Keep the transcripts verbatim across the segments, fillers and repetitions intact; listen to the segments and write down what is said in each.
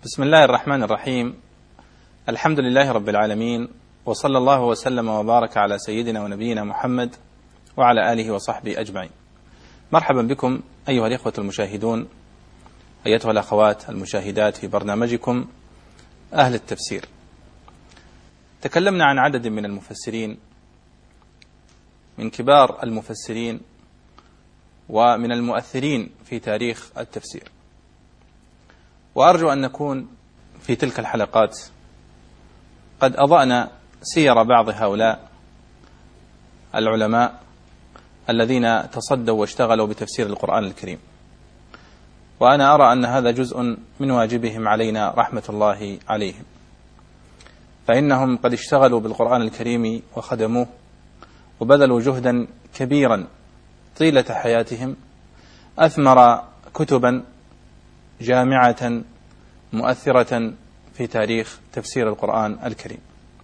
بسم الله الرحمن الرحيم. الحمد لله رب العالمين، وصلى الله وسلم وبارك على سيدنا ونبينا محمد وعلى آله وصحبه أجمعين. مرحبا بكم أيها الإخوة المشاهدون، أيتها الأخوات المشاهدات في برنامجكم أهل التفسير. تكلمنا عن عدد من المفسرين، من كبار المفسرين ومن المؤثرين في تاريخ التفسير، وأرجو أن نكون في تلك الحلقات قد أضأنا سير بعض هؤلاء العلماء الذين تصدوا واشتغلوا بتفسير القرآن الكريم، وأنا أرى أن هذا جزء من واجبهم علينا رحمة الله عليهم، فإنهم قد اشتغلوا بالقرآن الكريم وخدموه وبذلوا جهدا كبيرا طيلة حياتهم، أثمر كتبا جامعة مؤثرة في تاريخ تفسير القرآن الكريم.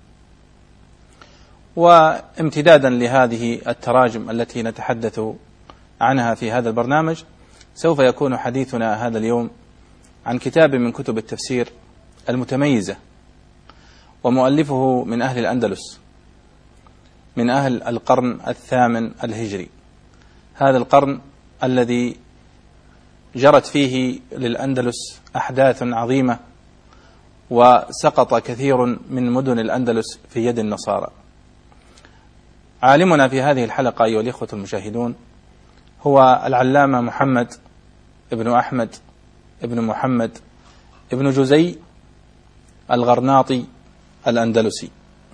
وامتدادا لهذه التراجم التي نتحدث عنها في هذا البرنامج، سوف يكون حديثنا هذا اليوم عن كتاب من كتب التفسير المتميزة، ومؤلفه من أهل الأندلس، من أهل القرن الثامن الهجري، هذا القرن الذي جرت فيه للأندلس أحداث عظيمة، وسقط كثير من مدن الأندلس في يد النصارى. عالمنا في هذه الحلقة أيها الإخوة المشاهدون هو العلامة محمد ابن أحمد ابن محمد ابن جزي الغرناطي الأندلسي.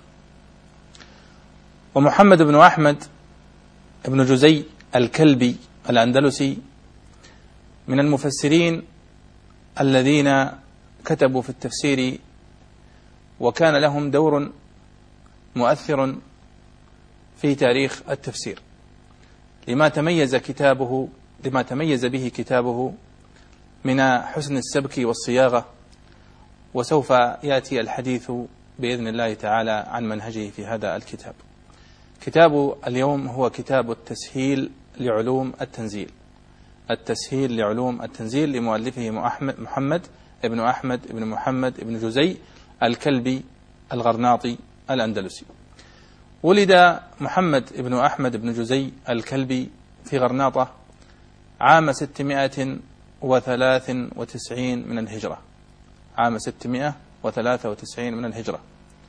ومحمد بن أحمد ابن جزي الكلبي الأندلسي من المفسرين الذين كتبوا في التفسير، وكان لهم دور مؤثر في تاريخ التفسير، لما تميز كتابه لما تميز به كتابه من حسن السبك والصياغة، وسوف يأتي الحديث بإذن الله تعالى عن منهجه في هذا الكتاب. كتاب اليوم هو كتاب التسهيل لعلوم التنزيل، التسهيل لعلوم التنزيل لمؤلفه محمد ابن أحمد ابن محمد ابن جزي الكلبي الغرناطي الأندلسي. ولد محمد ابن أحمد ابن جزي الكلبي في غرناطة عام ستمائة وثلاث وتسعين من الهجرة، عام ستمائة وثلاث وتسعين من الهجرة،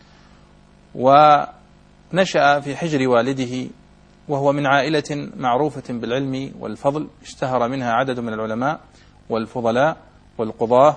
ونشأ في حجر والده، وهو من عائلة معروفة بالعلم والفضل، اشتهر منها عدد من العلماء والفضلاء والقضاة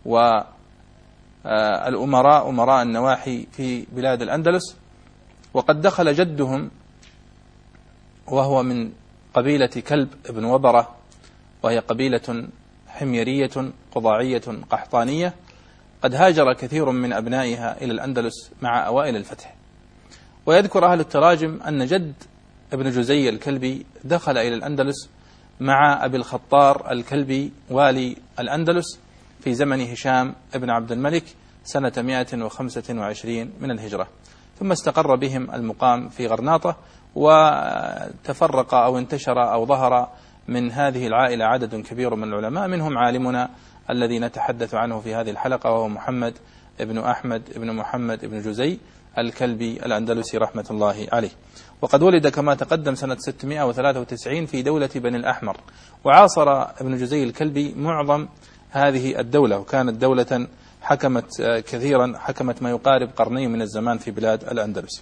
والأمراء أمراء النواحي في بلاد الأندلس. وقد دخل جدهم وهو من قبيلة كلب ابن وبرة، وهي قبيلة حميرية قضاعية قحطانية، قد هاجر كثير من أبنائها إلى الأندلس مع أوائل الفتح. ويذكر أهل التراجم أن جد ابن جزي الكلبي دخل إلى الأندلس مع أبي الخطار الكلبي والي الأندلس في زمن هشام ابن عبد الملك سنة مائة وخمسة وعشرين من الهجرة، ثم استقر بهم المقام في غرناطة، وتفرق أو انتشر أو ظهر من هذه العائلة عدد كبير من العلماء، منهم عالمنا الذي نتحدث عنه في هذه الحلقة، وهو محمد ابن أحمد ابن محمد ابن جزي الكلبي الأندلسي رحمة الله عليه. وقد ولد كما تقدم سنة ستمائة وثلاثة وتسعين في دولة بني الأحمر، وعاصر ابن جزي الكلبي معظم هذه الدولة، وكانت دولة حكمت كثيرا حكمت ما يقارب قرنين من الزمان في بلاد الأندلس.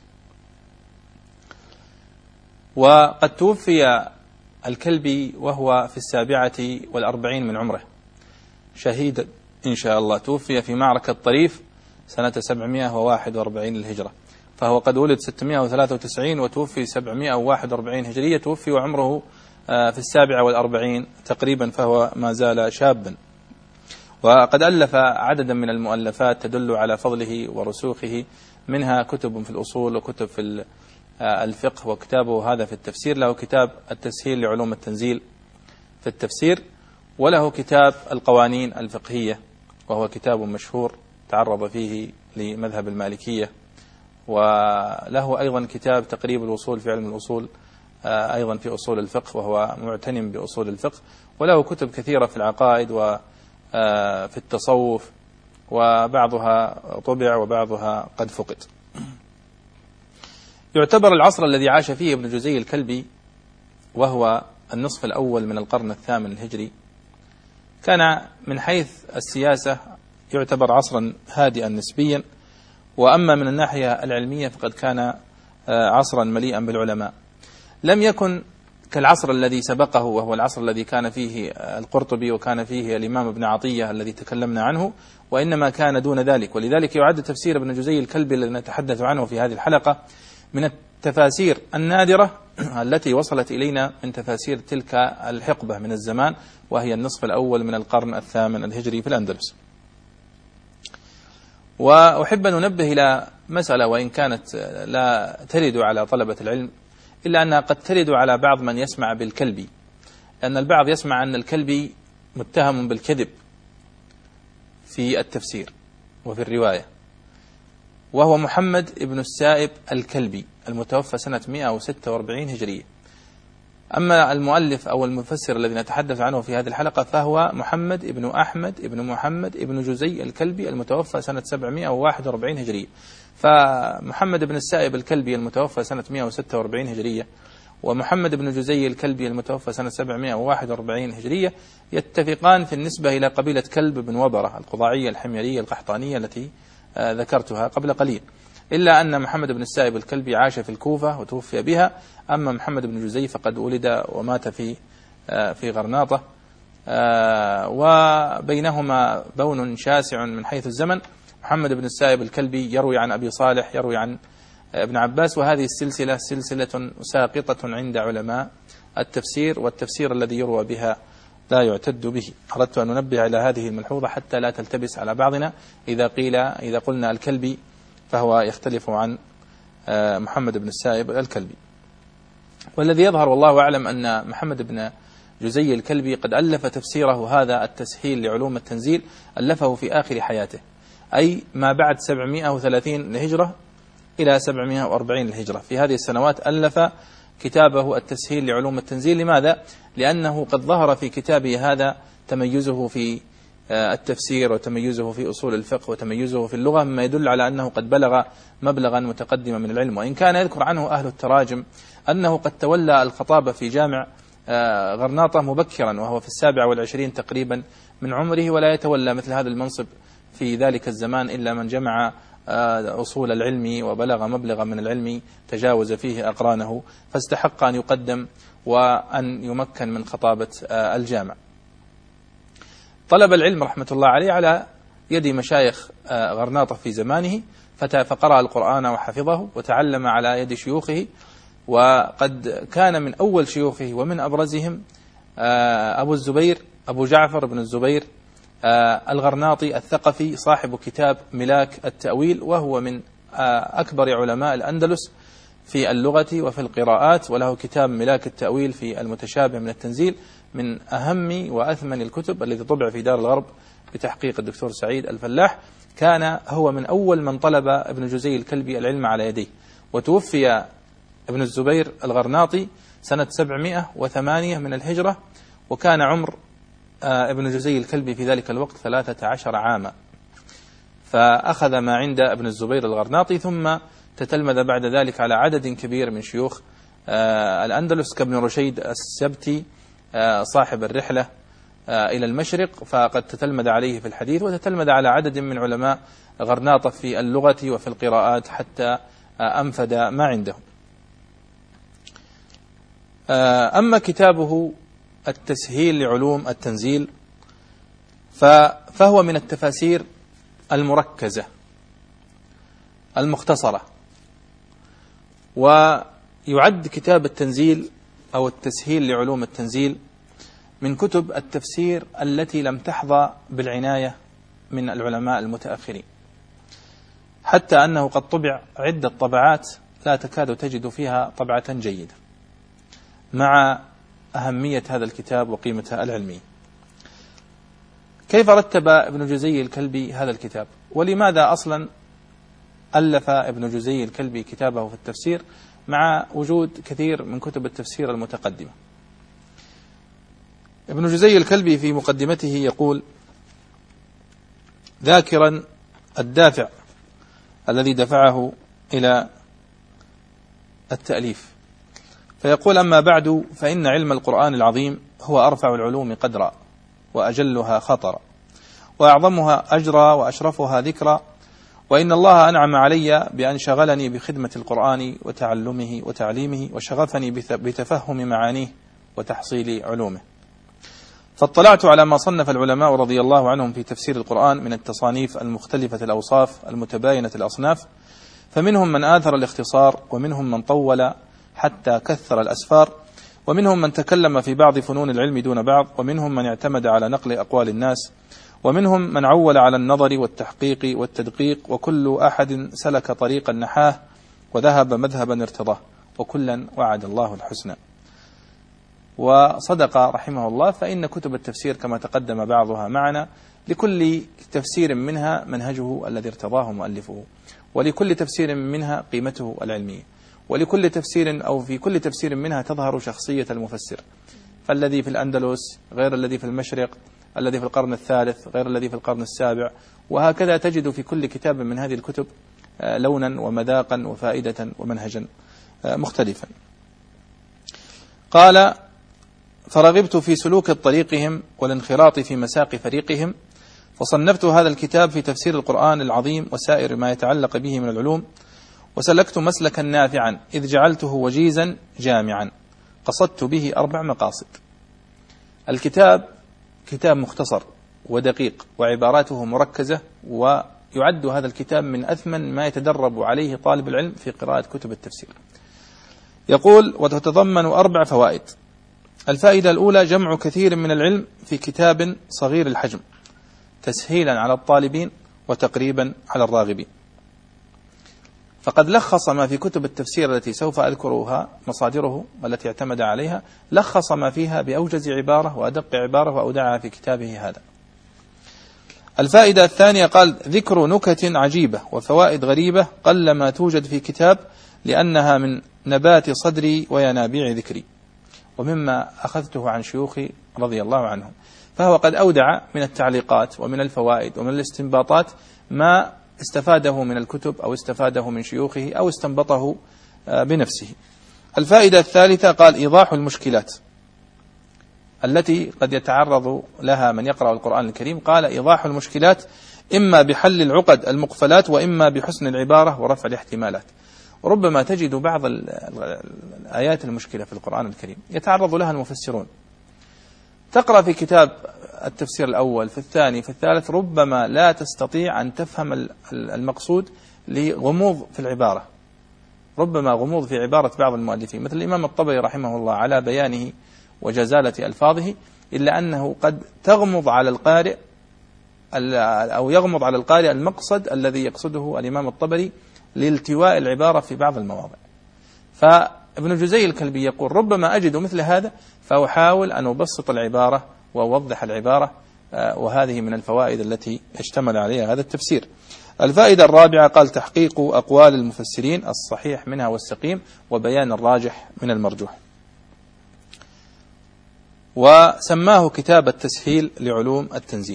وقد توفي الكلبي وهو في السابعة والأربعين من عمره شهيدا إن شاء الله، توفي في معركة طريف سنة سبعمائة وواحد وأربعين للهجرة، فهو قد ولد ستمائة وثلاثة وتسعين وتوفي سبعمائة وواحد وأربعين هجرية، توفي وعمره في السابعة والأربعين تقريبا، فهو ما زال شابا. وقد ألف عددا من المؤلفات تدل على فضله ورسوخه، منها كتب في الأصول وكتب في الفقه، وكتابه هذا في التفسير، له كتاب التسهيل لعلوم التنزيل في التفسير، وله كتاب القوانين الفقهية، وهو كتاب مشهور تعرض فيه لمذهب المالكية، وله أيضا كتاب تقريب الوصول في علم الأصول أيضا في أصول الفقه، وهو معتنم بأصول الفقه، وله كتب كثيرة في العقائد وفي التصوف وبعضها طبع وبعضها قد فقد. يعتبر العصر الذي عاش فيه ابن جزي الكلبي وهو النصف الأول من القرن الثامن الهجري كان من حيث السياسة يعتبر عصرا هادئا نسبيا، وأما من الناحية العلمية فقد كان عصرا مليئا بالعلماء. لم يكن كالعصر الذي سبقه وهو العصر الذي كان فيه القرطبي وكان فيه الإمام ابن عطية الذي تكلمنا عنه، وإنما كان دون ذلك. ولذلك يعد تفسير ابن جزي الكلبي الذي نتحدث عنه في هذه الحلقة من التفاسير النادرة التي وصلت إلينا من تفاسير تلك الحقبة من الزمان، وهي النصف الأول من القرن الثامن الهجري في الأندلس. وأحب أن ننبه إلى مسألة وإن كانت لا ترد على طلبة العلم إلا أنها قد ترد على بعض من يسمع بالكلبي، أن البعض يسمع أن الكلبي متهم بالكذب في التفسير وفي الرواية، وهو محمد ابن السائب الكلبي المتوفى سنة مئة وستة وأربعين هجرية. أما المؤلف أو المفسر الذي نتحدث عنه في هذه الحلقة فهو محمد ابن أحمد ابن محمد ابن جزي الكلبي المتوفى سنة سبعمئة وواحد وأربعين هجرية. فمحمد بن السائب الكلبي المتوفى سنة مئة وستة وأربعين هجرية ومحمد بن جزي الكلبي المتوفى سنة سبعمئة وواحد وأربعين هجرية يتفقان في النسبة إلى قبيلة كلب بن وبرة القضاعية الحميرية القحطانية التي ذكرتها قبل قليل، إلا أن محمد بن السائب الكلبي عاش في الكوفة وتوفي بها، أما محمد بن جزي فقد ولد ومات في في غرناطة، وبينهما بون شاسع من حيث الزمن. محمد بن السائب الكلبي يروي عن أبي صالح يروي عن ابن عباس، وهذه السلسلة سلسلة ساقطة عند علماء التفسير، والتفسير الذي يروى بها لا يعتد به. أردت أن ننبه على هذه الملحوظة حتى لا تلتبس على بعضنا إذا قيل إذا قلنا الكلبي فهو يختلف عن محمد بن السائب الكلبي. والذي يظهر والله أعلم أن محمد بن جزي الكلبي قد ألف تفسيره هذا التسهيل لعلوم التنزيل ألفه في آخر حياته، أي ما بعد سبعمئة وثلاثين الهجرة إلى سبعمئة وأربعين الهجرة. في هذه السنوات ألف كتابه التسهيل لعلوم التنزيل. لماذا؟ لأنه قد ظهر في كتابه هذا تميزه في التفسير وتميزه في أصول الفقه وتميزه في اللغة، مما يدل على أنه قد بلغ مبلغا متقدما من العلم. وإن كان يذكر عنه أهل التراجم أنه قد تولى الخطابة في جامع غرناطة مبكرا وهو في السابع والعشرين تقريبا من عمره، ولا يتولى مثل هذا المنصب في ذلك الزمان إلا من جمع أصول العلم وبلغ مبلغا من العلم تجاوز فيه أقرانه، فاستحق أن يقدم وأن يمكن من خطابة الجامع. طلب العلم رحمة الله عليه على يد مشايخ غرناطة في زمانه، فقرأ القرآن وحفظه وتعلم على يد شيوخه، وقد كان من أول شيوخه ومن أبرزهم أبو الزبير أبو جعفر بن الزبير الغرناطي الثقفي صاحب كتاب ملاك التأويل، وهو من أكبر علماء الأندلس في اللغة وفي القراءات، وله كتاب ملاك التأويل في المتشابه من التنزيل من أهم وأثمن الكتب الذي طبع في دار الغرب بتحقيق الدكتور سعيد الفلاح. كان هو من أول من طلب ابن جزي الكلبي العلم على يديه، وتوفي ابن الزبير الغرناطي سنة سبعمئة وثمانية من الهجرة، وكان عمر ابن جزي الكلبي في ذلك الوقت ثلاثة عشر عاما، فأخذ ما عند ابن الزبير الغرناطي، ثم تتلمذ بعد ذلك على عدد كبير من شيوخ الأندلس كابن رشيد السبتي صاحب الرحلة إلى المشرق، فقد تتلمذ عليه في الحديث، وتتلمذ على عدد من علماء غرناطة في اللغة وفي القراءات حتى أنفد ما عنده. أما كتابه التسهيل لعلوم التنزيل فهو من التفاسير المركزة المختصرة، ويعد كتاب التنزيل أو التسهيل لعلوم التنزيل من كتب التفسير التي لم تحظى بالعناية من العلماء المتأخرين، حتى أنه قد طبع عدة طبعات لا تكاد تجد فيها طبعة جيدة، مع أهمية هذا الكتاب وقيمته العلمية. كيف رتب ابن جزي الكلبي هذا الكتاب؟ ولماذا أصلا ألف ابن جزي الكلبي كتابه في التفسير مع وجود كثير من كتب التفسير المتقدمة؟ ابن جزي الكلبي في مقدمته يقول: ذاكرا الدافع الذي دفعه إلى التأليف، فيقول: أما بعد، فإن علم القرآن العظيم هو أرفع العلوم قدرا، وأجلها خطرا، وأعظمها أجرا، وأشرفها ذكرا، وإن الله أنعم علي بأن شغلني بخدمة القرآن وتعلمه وتعليمه، وشغفني بتفهم معانيه وتحصيل علومه. فاطلعت على ما صنف العلماء رضي الله عنهم في تفسير القرآن من التصانيف المختلفة الأوصاف المتباينة الأصناف، فمنهم من آثر الاختصار، ومنهم من طول حتى كثر الأسفار، ومنهم من تكلم في بعض فنون العلم دون بعض، ومنهم من اعتمد على نقل أقوال الناس، ومنهم من عول على النظر والتحقيق والتدقيق، وكل أحد سلك طريقا نحاه وذهب مذهبا ارتضاه، وكلا وعد الله الحسنى. وصدق رحمه الله، فإن كتب التفسير كما تقدم بعضها معنا لكل تفسير منها منهجه الذي ارتضاه مؤلفه، ولكل تفسير منها قيمته العلمية، ولكل تفسير أو في كل تفسير منها تظهر شخصية المفسر، فالذي في الأندلس غير الذي في المشرق، الذي في القرن الثالث غير الذي في القرن السابع، وهكذا تجد في كل كتاب من هذه الكتب لونا ومذاقا وفائدة ومنهجا مختلفا. قال: فرغبت في سلوك طريقهم والانخراط في مساق فريقهم، فصنفت هذا الكتاب في تفسير القرآن العظيم وسائر ما يتعلق به من العلوم، وسلكت مسلكا نافعا، إذ جعلته وجيزا جامعا، قصدت به أربع مقاصد. الكتاب كتاب مختصر ودقيق وعباراته مركزة، ويعد هذا الكتاب من أثمن ما يتدرب عليه طالب العلم في قراءة كتب التفسير. يقول: وتتضمن أربع فوائد. الفائدة الأولى: جمع كثير من العلم في كتاب صغير الحجم، تسهيلا على الطالبين وتقريبا على الراغبين. فقد لخص ما في كتب التفسير التي سوف أذكرها مصادره والتي اعتمد عليها، لخص ما فيها بأوجز عبارة وأدق عبارة وأودعها في كتابه هذا. الفائدة الثانية: قال: ذكر نكت عجيبة وفوائد غريبة قلما توجد في كتاب، لأنها من نبات صدري وينابيع ذكري، ومما أخذته عن شيوخي رضي الله عنهم. فهو قد أودع من التعليقات ومن الفوائد ومن الاستنباطات ما استفاده من الكتب أو استفاده من شيوخه أو استنبطه بنفسه. الفائدة الثالثة: قال: إيضاح المشكلات التي قد يتعرض لها من يقرأ القرآن الكريم. قال: إيضاح المشكلات إما بحل العقد المقفلات، وإما بحسن العبارة ورفع الاحتمالات. ربما تجد بعض الآيات المشكلة في القرآن الكريم يتعرض لها المفسرون، تقرأ في كتاب التفسير الأول في الثاني في الثالث، ربما لا تستطيع أن تفهم المقصود لغموض في العبارة، ربما غموض في عبارة بعض المؤلفين مثل الإمام الطبري رحمه الله على بيانه وجزالة ألفاظه، إلا أنه قد تغمض على القارئ أو يغمض على القارئ المقصد الذي يقصده الإمام الطبري لالتواء العبارة في بعض المواضع. فابن جزي الكلبي يقول: ربما أجد مثل هذا، فأحاول أن أبسط العبارة وأوضح العبارة، وهذه من الفوائد التي اشتمل عليها هذا التفسير. الفائدة الرابعة: قال: تحقيق أقوال المفسرين، الصحيح منها والسقيم، وبيان الراجح من المرجوح. وسماه كتاب التسهيل لعلوم التنزيل.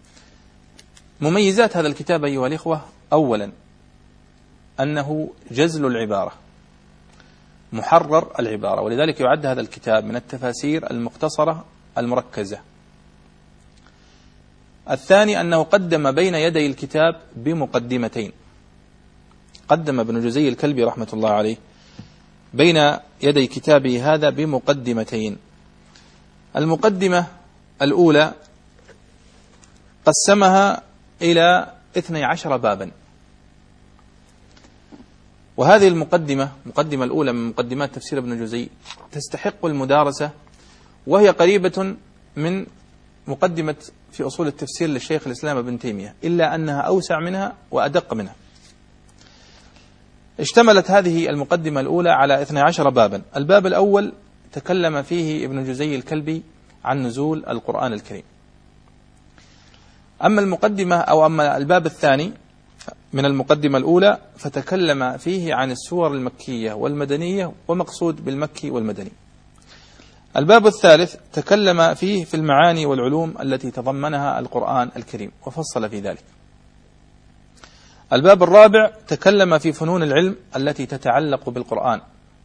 مميزات هذا الكتاب أيها الإخوة: أولا أنه جزل العبارة، محرر العبارة، ولذلك يعد هذا الكتاب من التفاسير المختصرة المركزة. الثاني أنه قدم بين يدي الكتاب بمقدمتين، قدم ابن جزي الكلبي رحمة الله عليه بين يدي كتابه هذا بمقدمتين. المقدمة الأولى قسمها إلى اثني عشر بابا، وهذه المقدمة مقدمة الأولى من مقدمات تفسير ابن جزي تستحق المدارسة، وهي قريبة من مقدمة في أصول التفسير للشيخ الإسلام ابن تيمية، إلا أنها أوسع منها وأدق منها. اشتملت هذه المقدمة الأولى على اثني عشر بابا. الباب الأول تكلم فيه ابن جزي الكلبي عن نزول القرآن الكريم. أما المقدمة أو أما الباب الثاني من المقدمة الأولى فتكلم فيه عن السور المكية والمدنية ومقصود بالمكي والمدني. الباب الثالث تكلم فيه في المعاني والعلوم التي تضمنها القرآن الكريم وفصل في ذلك. الباب الرابع تكلم في فنون العلم التي تتعلق بالقرآن،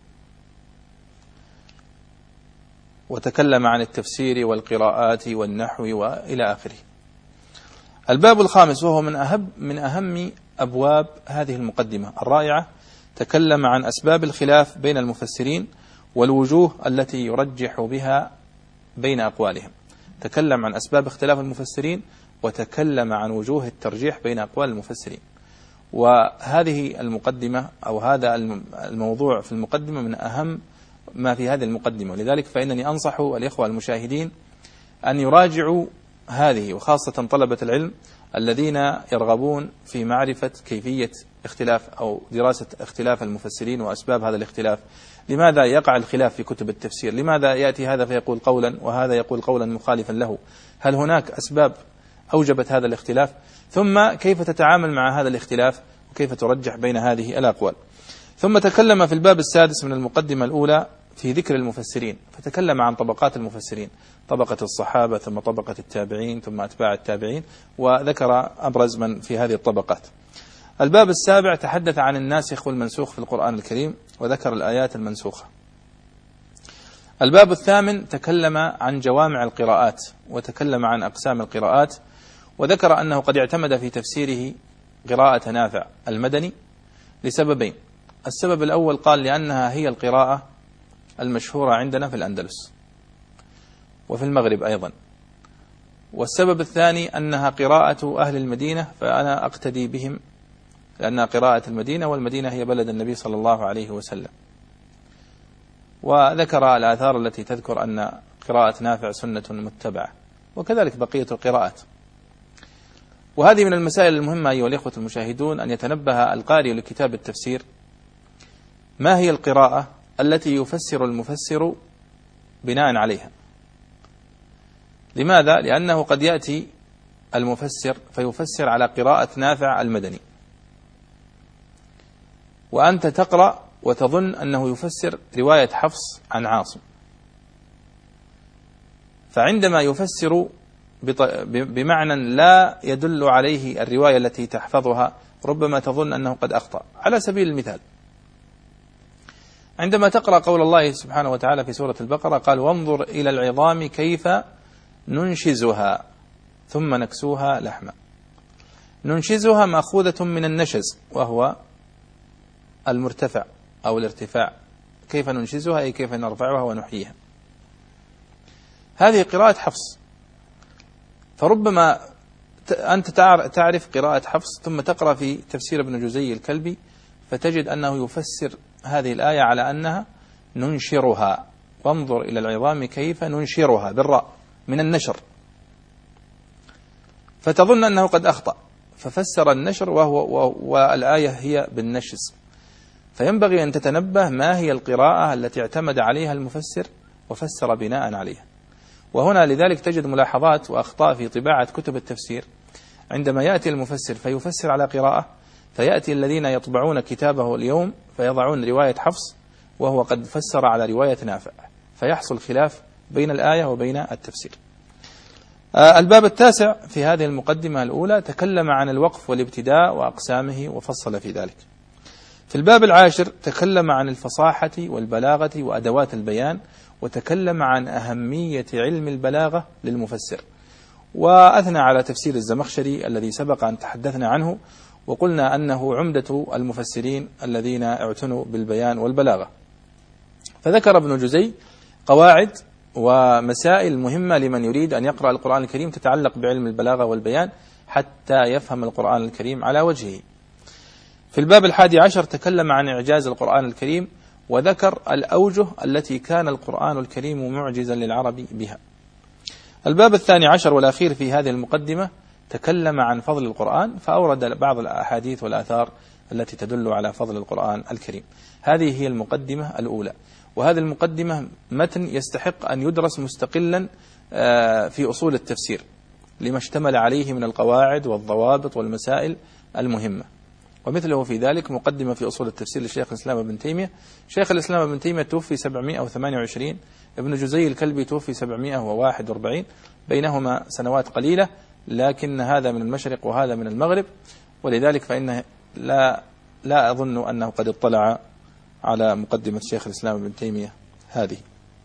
وتكلم عن التفسير والقراءات والنحو وإلى آخره. الباب الخامس وهو من أهم من أهم أبواب هذه المقدمة الرائعة، تكلم عن أسباب الخلاف بين المفسرين والوجوه التي يرجح بها بين أقوالهم. تكلم عن أسباب اختلاف المفسرين وتكلم عن وجوه الترجيح بين أقوال المفسرين. وهذه المقدمة أو هذا الموضوع في المقدمة من أهم ما في هذه المقدمة، ولذلك فإنني أنصح الإخوة المشاهدين أن يراجعوا هذه، وخاصة طلبة العلم الذين يرغبون في معرفة كيفية اختلاف أو دراسة اختلاف المفسرين وأسباب هذا الاختلاف. لماذا يقع الخلاف في كتب التفسير؟ لماذا يأتي هذا فيقول قولا وهذا يقول قولا مخالفا له؟ هل هناك أسباب أوجبت هذا الاختلاف؟ ثم كيف تتعامل مع هذا الاختلاف وكيف ترجح بين هذه الأقوال؟ ثم تكلم في الباب السادس من المقدمة الأولى في ذكر المفسرين، فتكلم عن طبقات المفسرين، طبقة الصحابة ثم طبقة التابعين ثم أتباع التابعين، وذكر أبرز من في هذه الطبقات. الباب السابع تحدث عن الناسخ والمنسوخ في القرآن الكريم وذكر الآيات المنسوخة. الباب الثامن تكلم عن جوامع القراءات وتكلم عن أقسام القراءات، وذكر أنه قد اعتمد في تفسيره قراءة نافع المدني لسببين. السبب الأول قال لأنها هي القراءة المشهورة عندنا في الأندلس وفي المغرب أيضا، والسبب الثاني أنها قراءة أهل المدينة فأنا أقتدي بهم لأنها قراءة المدينة، والمدينة هي بلد النبي صلى الله عليه وسلم. وذكر الآثار التي تذكر أن قراءة نافع سنة متبعة، وكذلك بقية القراءات. وهذه من المسائل المهمة أيها الإخوة المشاهدون أن يتنبه القارئ لكتاب التفسير، ما هي القراءة التي يفسر المفسر بناء عليها؟ لماذا؟ لأنه قد يأتي المفسر فيفسر على قراءة نافع المدني، وأنت تقرأ وتظن أنه يفسر رواية حفص عن عاصم، فعندما يفسر بمعنى لا يدل عليه الرواية التي تحفظها ربما تظن أنه قد أخطأ. على سبيل المثال، عندما تقرأ قول الله سبحانه وتعالى في سورة البقرة قال وانظر إلى العظام كيف ننشزها ثم نكسوها لحما. ننشزها مأخوذة من النشز وهو المرتفع أو الارتفاع، كيف ننشزها أي كيف نرفعها ونحييها. هذه قراءة حفص، فربما أنت تعرف قراءة حفص ثم تقرأ في تفسير ابن جزي الكلبي فتجد أنه يفسر هذه الآية على أنها ننشرها، وانظر إلى العظام كيف ننشرها بالراء من النشر، فتظن أنه قد أخطأ ففسر النشر وهو والآية هي بالنشز. فينبغي أن تتنبه ما هي القراءة التي اعتمد عليها المفسر وفسر بناء عليها. وهنا لذلك تجد ملاحظات وأخطاء في طباعة كتب التفسير، عندما يأتي المفسر فيفسر على قراءة، فيأتي الذين يطبعون كتابه اليوم فيضعون رواية حفص وهو قد فسر على رواية نافع، فيحصل خلاف بين الآية وبين التفسير. الباب التاسع في هذه المقدمة الأولى تكلم عن الوقف والابتداء وأقسامه وفصل في ذلك. في الباب العاشر تكلم عن الفصاحة والبلاغة وأدوات البيان، وتكلم عن أهمية علم البلاغة للمفسر، وأثنى على تفسير الزمخشري الذي سبق أن تحدثنا عنه وقلنا أنه عمدة المفسرين الذين اعتنوا بالبيان والبلاغة. فذكر ابن جزي قواعد ومسائل مهمة لمن يريد أن يقرأ القرآن الكريم تتعلق بعلم البلاغة والبيان حتى يفهم القرآن الكريم على وجهه. في الباب الحادي عشر تكلم عن إعجاز القرآن الكريم وذكر الأوجه التي كان القرآن الكريم معجزا للعرب بها. الباب الثاني عشر والأخير في هذه المقدمة تكلم عن فضل القرآن، فأورد بعض الأحاديث والآثار التي تدل على فضل القرآن الكريم. هذه هي المقدمة الأولى، وهذه المقدمة متن يستحق أن يدرس مستقلا في أصول التفسير لما اشتمل عليه من القواعد والضوابط والمسائل المهمة. ومثله في ذلك مقدمة في أصول التفسير للشيخ الإسلام ابن تيمية. شيخ الإسلام ابن تيمية توفي سبعمائة وثمانية وعشرين، ابن جزي الكلبي توفي سبعمائة وواحد وأربعين، بينهما سنوات قليلة، لكن هذا من المشرق وهذا من المغرب، ولذلك فإنه لا لا أظن أنه قد اطلع على مقدمة شيخ الإسلام ابن تيمية هذه.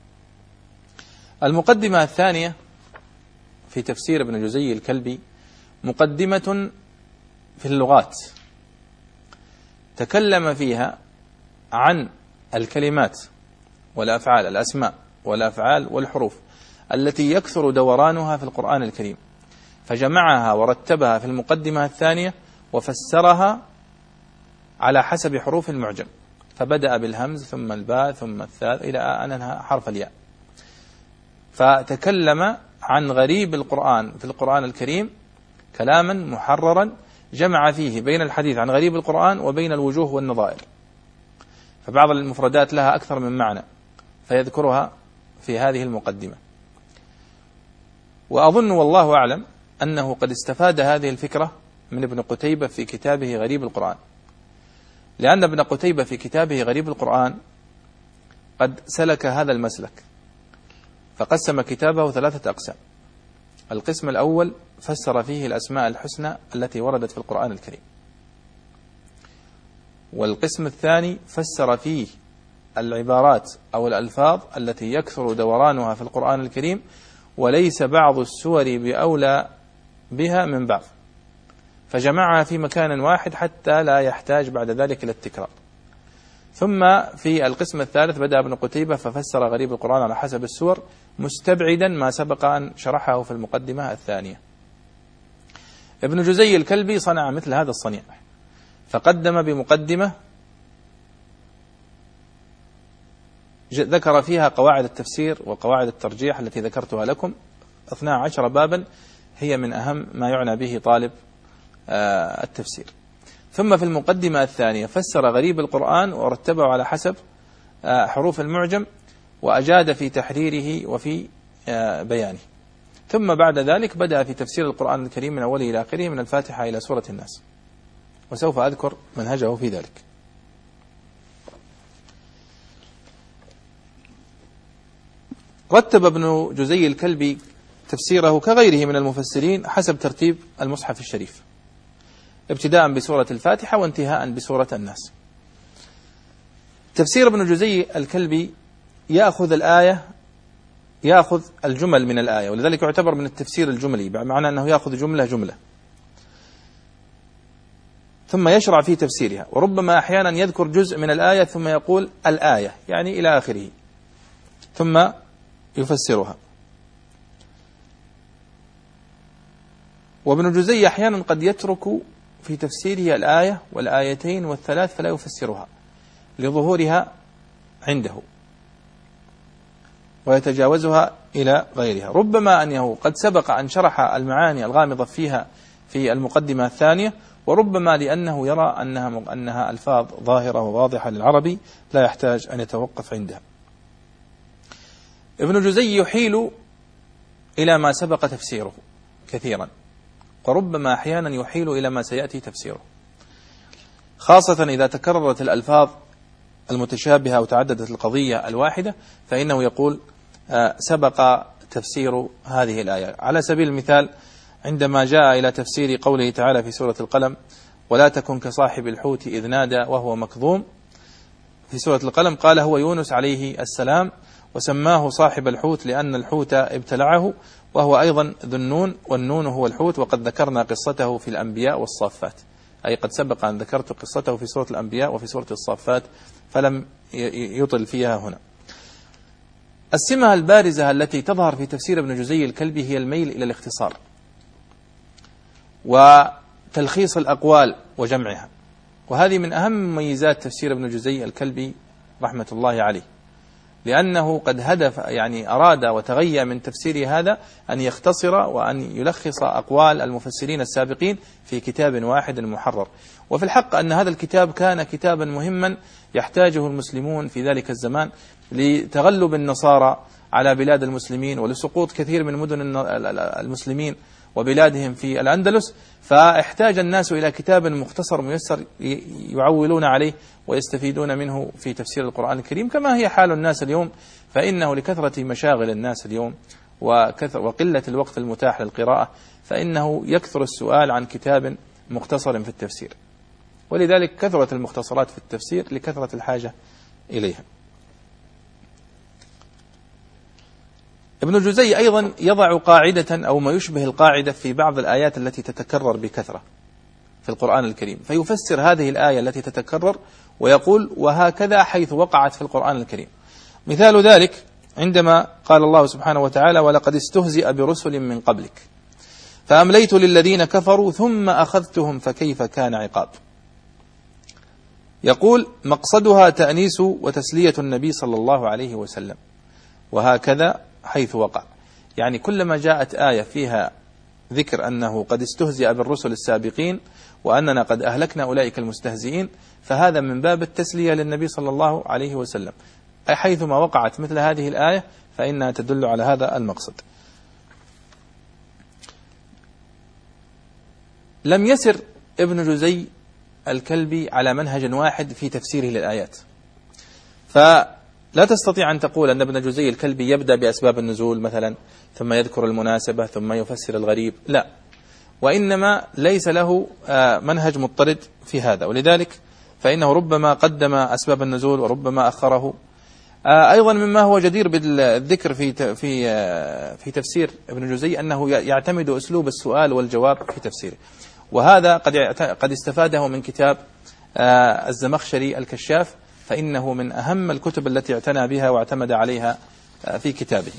المقدمة الثانية في تفسير ابن جزي الكلبي مقدمة في اللغات، تكلم فيها عن الكلمات والأفعال، الأسماء والأفعال والحروف التي يكثر دورانها في القرآن الكريم، فجمعها ورتبها في المقدمة الثانية وفسرها على حسب حروف المعجم، فبدأ بالهمز ثم الباء ثم الثاء إلى أن انهى حرف الياء. فتكلم عن غريب القرآن في القرآن الكريم كلاما محررا جمع فيه بين الحديث عن غريب القرآن وبين الوجوه والنظائر، فبعض المفردات لها أكثر من معنى فيذكرها في هذه المقدمة. وأظن والله أعلم أنه قد استفاد هذه الفكرة من ابن قتيبة في كتابه غريب القرآن، لأن ابن قتيبة في كتابه غريب القرآن قد سلك هذا المسلك، فقسم كتابه ثلاثة أقسام. القسم الأول فسر فيه الأسماء الحسنى التي وردت في القرآن الكريم، والقسم الثاني فسر فيه العبارات أو الألفاظ التي يكثر دورانها في القرآن الكريم وليس بعض السور بأولى بها من بعض، فجمعها في مكان واحد حتى لا يحتاج بعد ذلك إلى التكرار. ثم في القسم الثالث بدأ ابن قتيبة ففسر غريب القرآن على حسب السور مستبعدا ما سبق أن شرحه في المقدمة الثانية. ابن جزي الكلبي صنع مثل هذا الصنيع، فقدم بمقدمة ذكر فيها قواعد التفسير وقواعد الترجيح التي ذكرتها لكم، اثنا عشر بابا هي من أهم ما يعنى به طالب التفسير. ثم في المقدمة الثانية فسر غريب القرآن ورتبه على حسب حروف المعجم وأجاد في تحريره وفي بيانه. ثم بعد ذلك بدأ في تفسير القرآن الكريم من أوله إلى آخره من الفاتحة إلى سورة الناس، وسوف أذكر منهجه في ذلك. رتب ابن جزي الكلبي تفسيره كغيره من المفسرين حسب ترتيب المصحف الشريف، ابتداء بسورة الفاتحة وانتهاء بسورة الناس. تفسير ابن جزي الكلبي يأخذ الآية يأخذ الجمل من الآية، ولذلك يعتبر من التفسير الجملي، بمعنى أنه يأخذ جملة جملة ثم يشرع في تفسيرها، وربما أحيانا يذكر جزء من الآية ثم يقول الآية يعني إلى آخره ثم يفسرها. وابن جزي أحيانا قد يترك في تفسيره الآية والآيتين والثلاث فلا يفسرها لظهورها عنده ويتجاوزها إلى غيرها، ربما أنه قد سبق أن شرح المعاني الغامضة فيها في المقدمة الثانية، وربما لأنه يرى أنها, أنها ألفاظ ظاهرة وواضحة للعربي لا يحتاج أن يتوقف عندها. ابن جزي يحيل إلى ما سبق تفسيره كثيرا، وربما أحيانا يحيل إلى ما سيأتي تفسيره، خاصة إذا تكررت الألفاظ المتشابهة وتعددت القضية الواحدة، فإنه يقول سبق تفسير هذه الآية. على سبيل المثال عندما جاء إلى تفسير قوله تعالى في سورة القلم ولا تكن كصاحب الحوت إذ نادى وهو مكظوم، في سورة القلم قال هو يونس عليه السلام وسماه صاحب الحوت لأن الحوت ابتلعه، وهو أيضا ذو النون والنون هو الحوت، وقد ذكرنا قصته في الأنبياء والصافات، أي قد سبق أن ذكرت قصته في سورة الأنبياء وفي سورة الصافات فلم يطل فيها هنا. السمة البارزة التي تظهر في تفسير ابن جزي الكلبي هي الميل إلى الاختصار وتلخيص الأقوال وجمعها، وهذه من أهم مميزات تفسير ابن جزي الكلبي رحمة الله عليه، لأنه قد هدف يعني أراد وتغيى من تفسير هذا أن يختصر وأن يلخص أقوال المفسرين السابقين في كتاب واحد محرر. وفي الحق أن هذا الكتاب كان كتابا مهما يحتاجه المسلمون في ذلك الزمان لتغلب النصارى على بلاد المسلمين ولسقوط كثير من مدن المسلمين وبلادهم في الأندلس، فاحتاج الناس إلى كتاب مختصر ميسر يعولون عليه ويستفيدون منه في تفسير القرآن الكريم، كما هي حال الناس اليوم، فإنه لكثرة مشاغل الناس اليوم وكثر وقلة الوقت المتاح للقراءة، فإنه يكثر السؤال عن كتاب مختصر في التفسير، ولذلك كثرت المختصرات في التفسير لكثرة الحاجة إليها. ابن الجزي أيضا يضع قاعدة أو ما يشبه القاعدة في بعض الآيات التي تتكرر بكثرة في القرآن الكريم، فيفسر هذه الآية التي تتكرر ويقول وهكذا حيث وقعت في القرآن الكريم. مثال ذلك عندما قال الله سبحانه وتعالى ولقد استهزئ برسل من قبلك فأمليت للذين كفروا ثم أخذتهم فكيف كان عقاب. يقول مقصدها تأنيس وتسلية النبي صلى الله عليه وسلم، وهكذا حيث وقع، يعني كلما جاءت آية فيها ذكر أنه قد استهزئ بالرسل السابقين وأننا قد أهلكنا أولئك المستهزئين، فهذا من باب التسلية للنبي صلى الله عليه وسلم، أي حيثما وقعت مثل هذه الآية فإنها تدل على هذا المقصد. لم يسر ابن جزي الكلبي على منهج واحد في تفسيره للآيات، فلا تستطيع أن تقول أن ابن جزي الكلبي يبدأ بأسباب النزول مثلا ثم يذكر المناسبة ثم يفسر الغريب، لا، وإنما ليس له منهج مضطرد في هذا، ولذلك فإنه ربما قدم أسباب النزول وربما أخره. أيضا مما هو جدير بالذكر في في في تفسير ابن جزي أنه يعتمد أسلوب السؤال والجواب في تفسيره، وهذا قد قد استفاده من كتاب الزمخشري الكشاف، فإنه من أهم الكتب التي اعتنى بها واعتمد عليها في كتابه.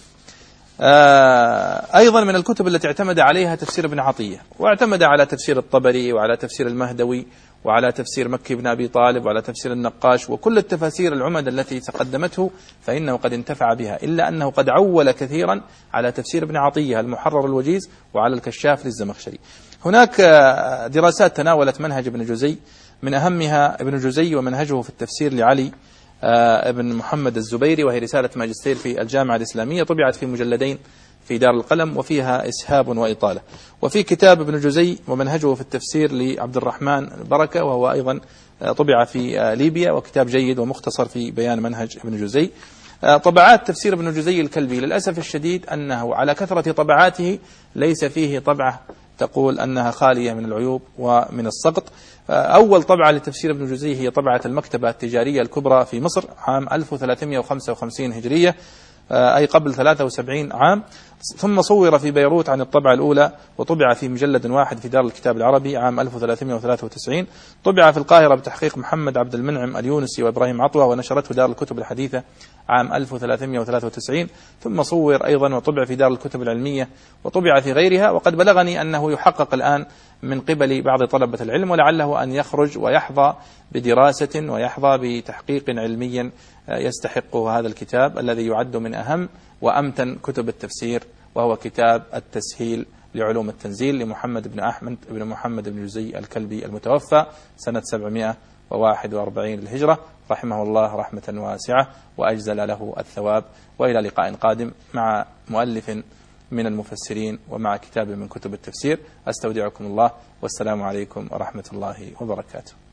أيضا من الكتب التي اعتمد عليها تفسير ابن عطية، واعتمد على تفسير الطبري وعلى تفسير المهدوي وعلى تفسير مكي بن أبي طالب وعلى تفسير النقاش، وكل التفاسير العمد التي تقدمته فإنه قد انتفع بها، إلا أنه قد عول كثيرا على تفسير ابن عطية المحرر الوجيز وعلى الكشاف للزمخشري. هناك دراسات تناولت منهج ابن جزي، من أهمها ابن جزي ومنهجه في التفسير لعلي ابن محمد الزبيري، وهي رسالة ماجستير في الجامعة الإسلامية، طبعت في مجلدين في دار القلم وفيها إسهاب وإطالة. وفي كتاب ابن جزي ومنهجه في التفسير لعبد الرحمن البركة، وهو أيضا طبع في ليبيا، وكتاب جيد ومختصر في بيان منهج ابن جزي. طبعات تفسير ابن جزي الكلبي للأسف الشديد أنه على كثرة طبعاته ليس فيه طبعة تقول أنها خالية من العيوب ومن السقط. أول طبعة لتفسير ابن جزي هي طبعة المكتبة التجارية الكبرى في مصر عام ألف وثلاثمائة وخمسة وخمسين هجرية، أي قبل ثلاثة وسبعين عام، ثم صور في بيروت عن الطبعة الأولى وطبع في مجلد واحد في دار الكتاب العربي عام ألف وثلاثمائة وثلاثة وتسعين، طبع في القاهرة بتحقيق محمد عبد المنعم اليونسي وإبراهيم عطوة ونشرته دار الكتب الحديثة عام ألف وثلاثمائة وثلاثة وتسعين، ثم صور أيضا وطبع في دار الكتب العلمية وطبع في غيرها. وقد بلغني أنه يحقق الآن من قبل بعض طلبة العلم، ولعله أن يخرج ويحظى بدراسة ويحظى بتحقيق علمي يستحقه هذا الكتاب الذي يعد من أهم وأمتن كتب التفسير، وهو كتاب التسهيل لعلوم التنزيل لمحمد بن أحمد بن محمد بن جزي الكلبي المتوفى سنة سبعمائة وواحد وأربعين للهجرة، رحمه الله رحمة واسعة وأجزل له الثواب. وإلى لقاء قادم مع مؤلف من المفسرين ومع كتاب من كتب التفسير، أستودعكم الله، والسلام عليكم ورحمة الله وبركاته.